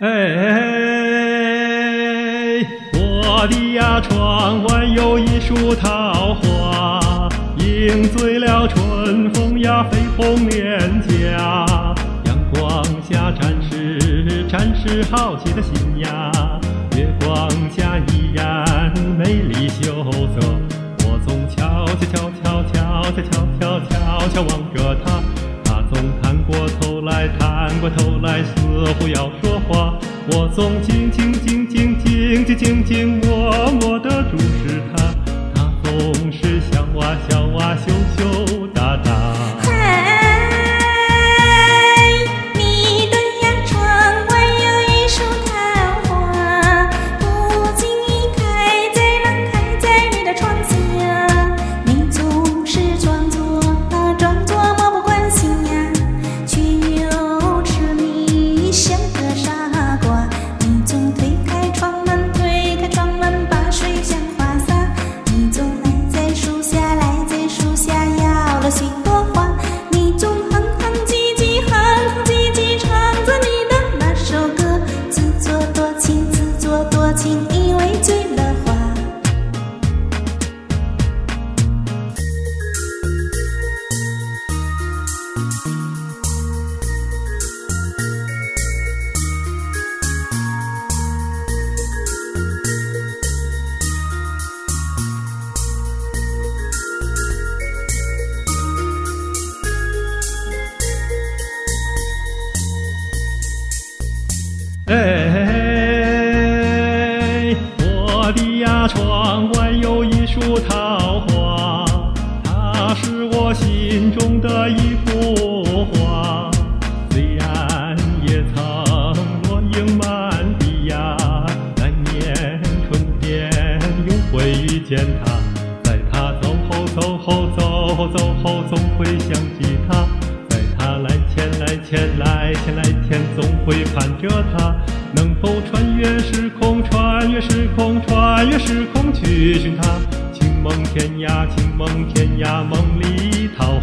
哎，我的呀，窗外有一束桃花，映醉了春风呀，绯红脸颊。阳光下展示好奇的心呀，月光下依然美丽羞涩。我总悄悄望着她，她总探过头来，似乎要说话。我总静默地注视她，她总是笑啊羞答答。 你的呀，窗外有一束桃花，不经意开在你的窗下。你总是装作漠不关心呀，却又痴迷像个傻瓜。你总推开窗门，把水向花洒。你总赖在树下，要了许多话。你总哼哼唧唧，唱着你的那首歌，自作多情，以为醉了花。 哎，我的呀，窗外有一束桃花，它是我心中的一幅画。虽然也曾落英满地呀，来年春天又会遇见它。在它走后，总会想起它。在它来前，总会盼着它，能否穿越时空去寻它？情梦天涯，梦里桃花。